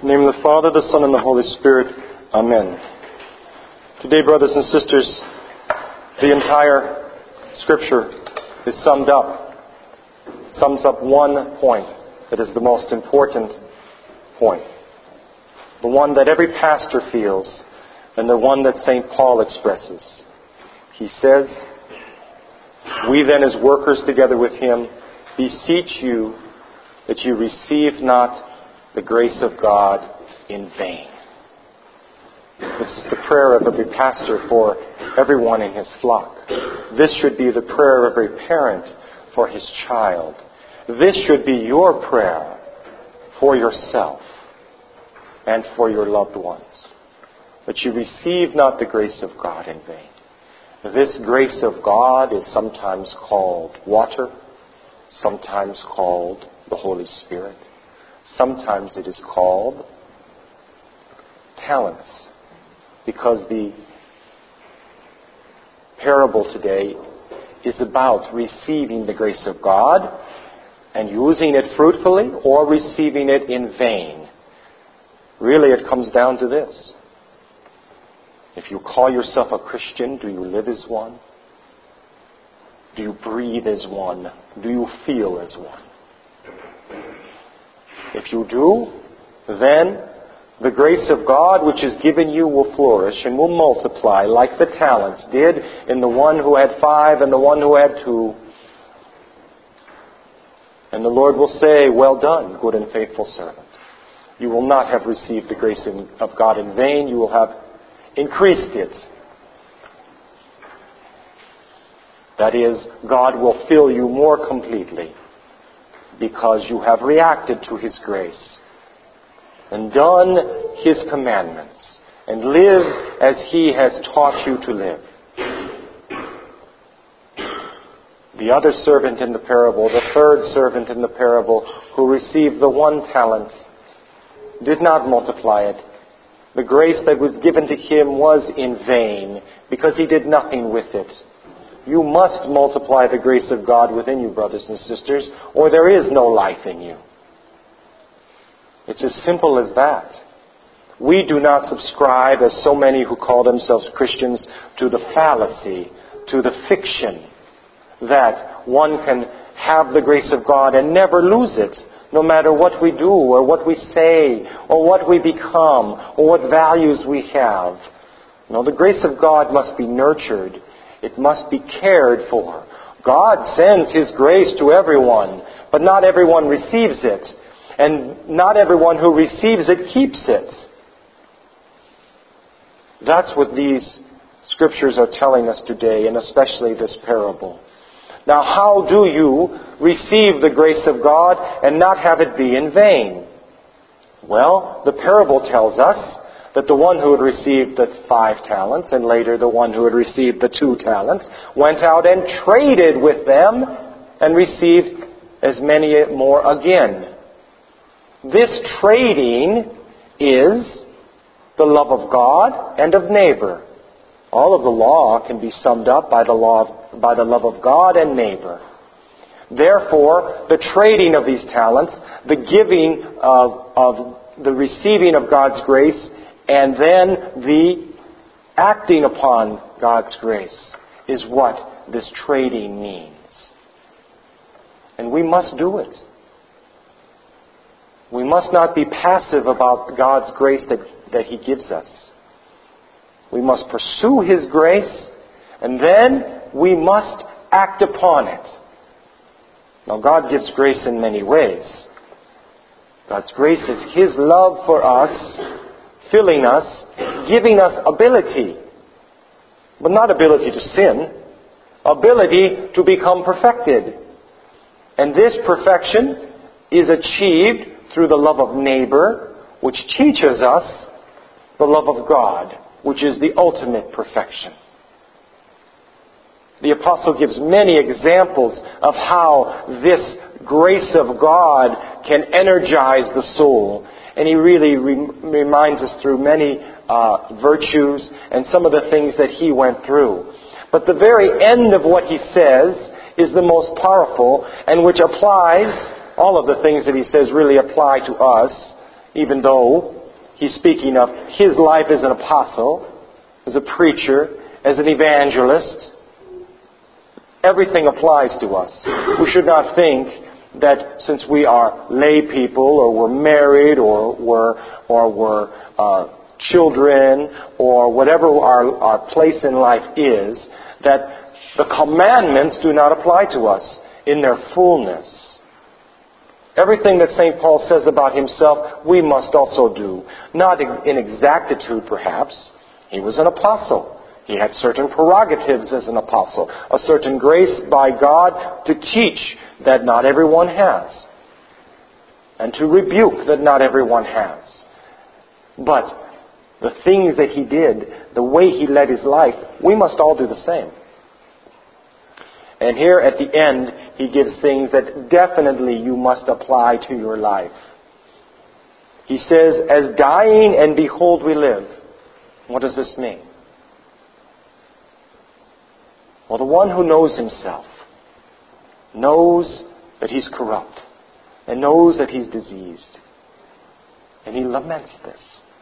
In the name of the Father, the Son, and the Holy Spirit. Amen. Today, brothers and sisters, the entire Scripture is sums up one point that is the most important point. The one that every pastor feels, and the one that St. Paul expresses. He says, "We then as workers together with him beseech you that you receive not the grace of God in vain." This is the prayer of every pastor for everyone in his flock. This should be the prayer of every parent for his child. This should be your prayer for yourself and for your loved ones, that you receive not the grace of God in vain. This grace of God is sometimes called water, sometimes called the Holy Spirit. Sometimes it is called talents, because the parable today is about receiving the grace of God and using it fruitfully or receiving it in vain. Really, it comes down to this. If you call yourself a Christian, do you live as one? Do you breathe as one? Do you feel as one? If you do, then the grace of God which is given you will flourish and will multiply like the talents did in the one who had 5 and the one who had 2. And the Lord will say, "Well done, good and faithful servant." You will not have received the grace of God in vain. You will have increased it. That is, God will fill you more completely because you have reacted to His grace and done His commandments and live as He has taught you to live. The other servant in the parable, the third servant in the parable, who received the 1 talent, did not multiply it. The grace that was given to him was in vain because he did nothing with it. You must multiply the grace of God within you, brothers and sisters, or there is no life in you. It's as simple as that. We do not subscribe, as so many who call themselves Christians, to the fallacy, to the fiction, that one can have the grace of God and never lose it, no matter what we do or what we say or what we become or what values we have. No, the grace of God must be nurtured. It must be cared for. God sends His grace to everyone, but not everyone receives it. And not everyone who receives it keeps it. That's what these Scriptures are telling us today, and especially this parable. Now, how do you receive the grace of God and not have it be in vain? Well, the parable tells us that the one who had received the 5 talents and later the one who had received the 2 talents went out and traded with them and received as many more again. This trading is the love of God and of neighbor. All of the law can be summed up by the love of God and neighbor. Therefore, the trading of these talents, the giving of the receiving of God's grace, and then the acting upon God's grace is what this trading means. And we must do it. We must not be passive about God's grace that He gives us. We must pursue His grace, and then we must act upon it. Now, God gives grace in many ways. God's grace is His love for us, filling us, giving us ability. But not ability to sin, ability to become perfected. And this perfection is achieved through the love of neighbor, which teaches us the love of God, which is the ultimate perfection. The apostle gives many examples of how this grace of God can energize the soul. And he really reminds us through many virtues and some of the things that he went through. But the very end of what he says is the most powerful, and which applies, all of the things that he says really apply to us even though he's speaking of his life as an apostle, as a preacher, as an evangelist. Everything applies to us. We should not think that since we are lay people, or we're married, or we're children, or whatever our place in life is, that the commandments do not apply to us in their fullness. Everything that St. Paul says about himself, we must also do. Not in exactitude, perhaps. He was an apostle. He had certain prerogatives as an apostle, a certain grace by God to teach that not everyone has, and to rebuke that not everyone has. But the things that he did, the way he led his life, we must all do the same. And here at the end, he gives things that definitely you must apply to your life. He says, as dying and behold we live. What does this mean? Well, the one who knows himself knows that he's corrupt and knows that he's diseased. And he laments this.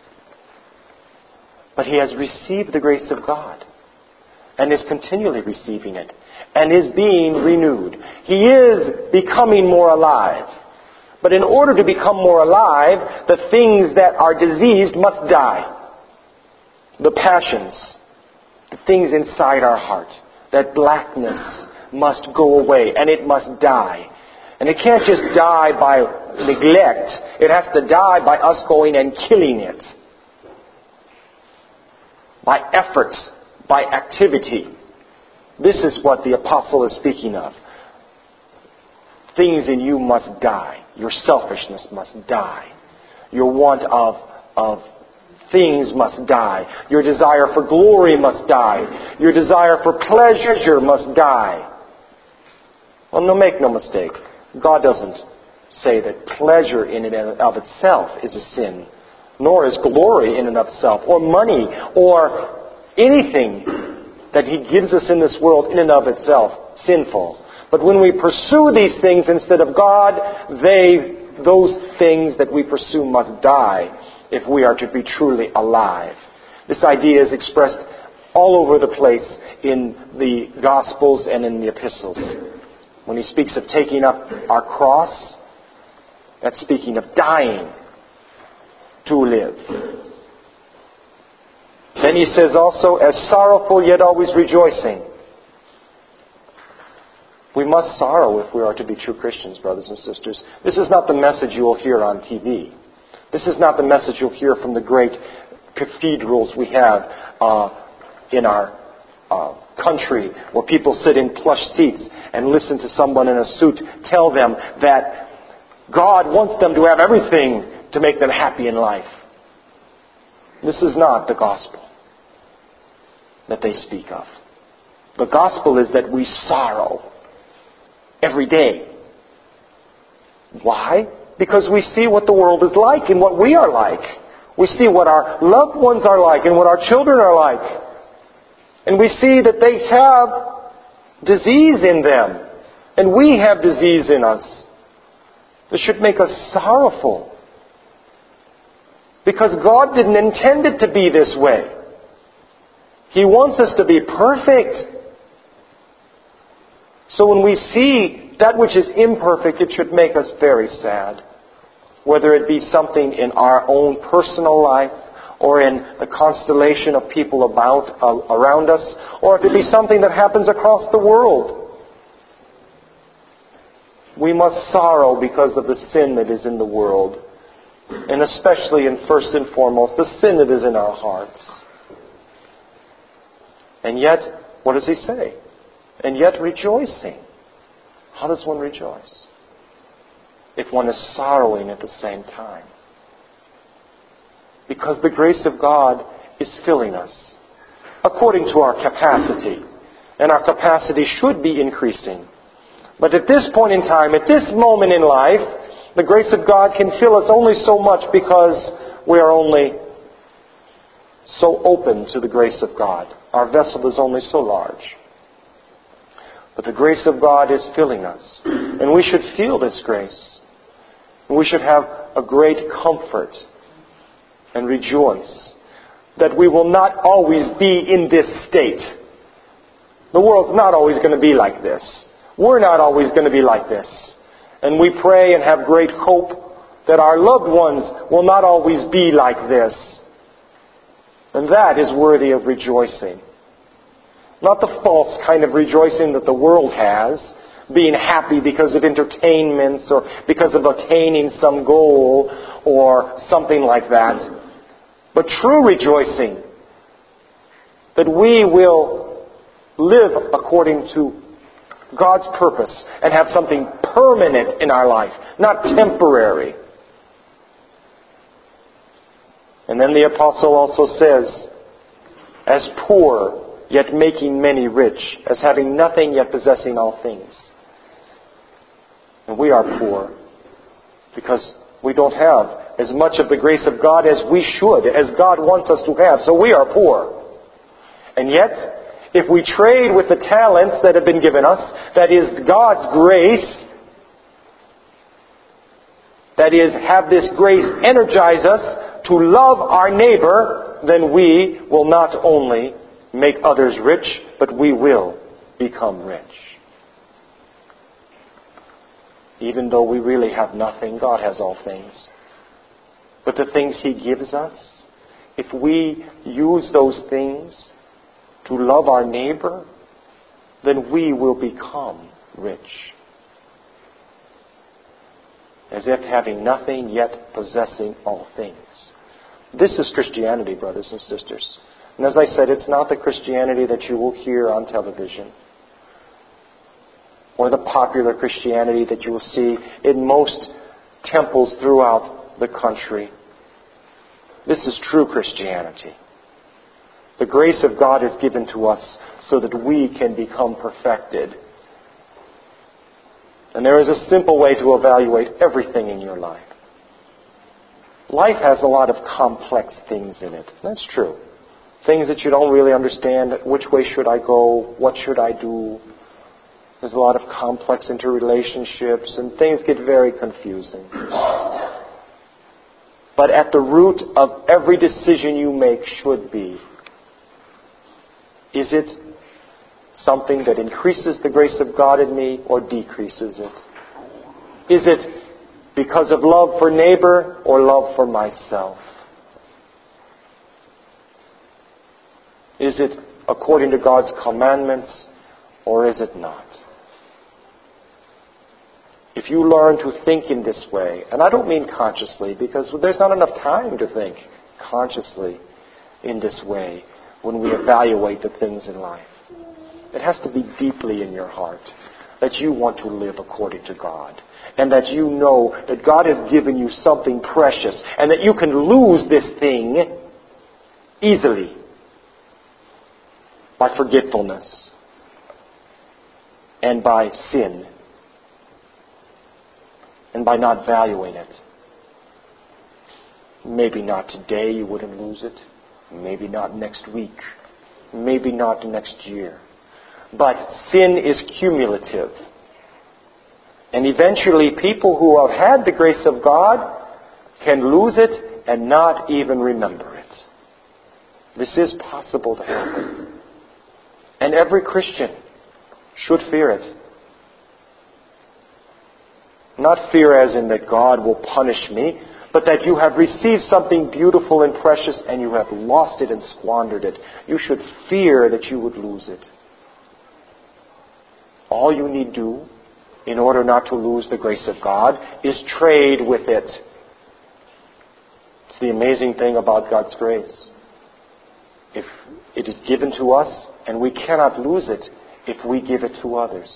But he has received the grace of God and is continually receiving it and is being renewed. He is becoming more alive. But in order to become more alive, the things that are diseased must die. The passions, the things inside our heart, that blackness must go away, and it must die. And it can't just die by neglect. It has to die by us going and killing it. By efforts, by activity. This is what the apostle is speaking of. Things in you must die. Your selfishness must die. Your want of things must die. Your desire for glory must die. Your desire for pleasure must die. Well, make no mistake. God doesn't say that pleasure in and of itself is a sin, nor is glory in and of itself, or money, or anything that He gives us in this world in and of itself sinful. But when we pursue these things instead of God, those things that we pursue must die if we are to be truly alive. This idea is expressed all over the place in the Gospels and in the epistles. When he speaks of taking up our cross, that's speaking of dying to live. Then he says also, as sorrowful yet always rejoicing. We must sorrow if we are to be true Christians, brothers and sisters. This is not the message you will hear on TV. This is not the message you'll hear from the great cathedrals we have in our country, where people sit in plush seats and listen to someone in a suit tell them that God wants them to have everything to make them happy in life. This is not the gospel that they speak of. The gospel is that we sorrow every day. Why? Because we see what the world is like and what we are like. We see what our loved ones are like and what our children are like. And we see that they have disease in them. And we have disease in us. This should make us sorrowful. Because God didn't intend it to be this way. He wants us to be perfect. So when we see that which is imperfect, it should make us very sad. Whether it be something in our own personal life, or in the constellation of people around us, or if it be something that happens across the world. We must sorrow because of the sin that is in the world. And especially and first and foremost, the sin that is in our hearts. And yet, what does he say? And yet rejoicing. How does one rejoice? If one is sorrowing at the same time. Because the grace of God is filling us according to our capacity. And our capacity should be increasing. But at this point in time, at this moment in life, the grace of God can fill us only so much because we are only so open to the grace of God. Our vessel is only so large. But the grace of God is filling us. And we should feel this grace. We should have a great comfort and rejoice that we will not always be in this state. The world's not always going to be like this. We're not always going to be like this. And we pray and have great hope that our loved ones will not always be like this. And that is worthy of rejoicing. Not the false kind of rejoicing that the world has, being happy because of entertainments or because of attaining some goal or something like that. But true rejoicing that we will live according to God's purpose and have something permanent in our life, not temporary. And then the apostle also says, as poor, yet making many rich, as having nothing, yet possessing all things. And we are poor because we don't have as much of the grace of God as we should, as God wants us to have. So we are poor. And yet, if we trade with the talents that have been given us, that is God's grace, that is, have this grace energize us to love our neighbor, then we will not only make others rich, but we will become rich. Even though we really have nothing, God has all things. But the things He gives us, if we use those things to love our neighbor, then we will become rich. As if having nothing, yet possessing all things. This is Christianity, brothers and sisters. And as I said, it's not the Christianity that you will hear on television, or the popular Christianity that you will see in most temples throughout the country. This is true Christianity. The grace of God is given to us so that we can become perfected. And there is a simple way to evaluate everything in your life. Life has a lot of complex things in it. That's true. Things that you don't really understand. Which way should I go? What should I do? There's a lot of complex interrelationships, and things get very confusing. But at the root of every decision you make should be, is it something that increases the grace of God in me or decreases it? Is it because of love for neighbor or love for myself? Is it according to God's commandments or is it not? If you learn to think in this way, and I don't mean consciously, because there's not enough time to think consciously in this way when we evaluate the things in life. It has to be deeply in your heart that you want to live according to God, and that you know that God has given you something precious, and that you can lose this thing easily by forgetfulness and by sin and by not valuing it. Maybe not today you wouldn't lose it. Maybe not next week. Maybe not next year. But sin is cumulative. And eventually people who have had the grace of God can lose it and not even remember it. This is possible to happen. And every Christian should fear it. Not fear as in that God will punish me, but that you have received something beautiful and precious and you have lost it and squandered it. You should fear that you would lose it. All you need do in order not to lose the grace of God is trade with it. It's the amazing thing about God's grace. If it is given to us, and we cannot lose it if we give it to others.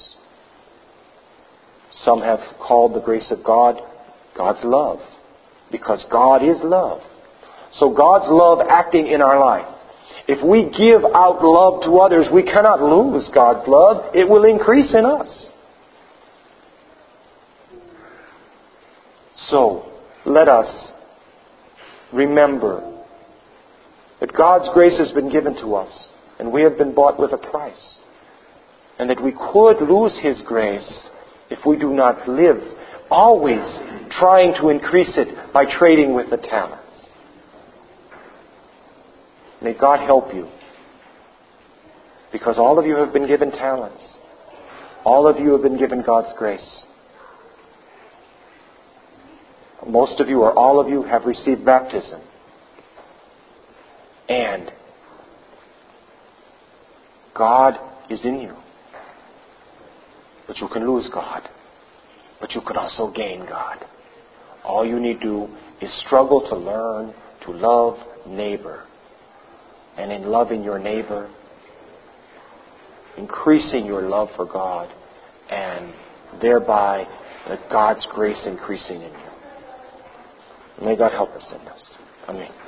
Some have called the grace of God God's love, because God is love. So God's love acting in our life. If we give out love to others, we cannot lose God's love. It will increase in us. So, let us remember that God's grace has been given to us, and we have been bought with a price. And that we could lose His grace if we do not live always trying to increase it by trading with the talents. May God help you. Because all of you have been given talents. All of you have been given God's grace. Most of you, or all of you, have received baptism. And God is in you. But you can lose God. But you can also gain God. All you need to do is struggle to learn to love neighbor. And in loving your neighbor, increasing your love for God, and thereby God's grace increasing in you. May God help us in this. Amen.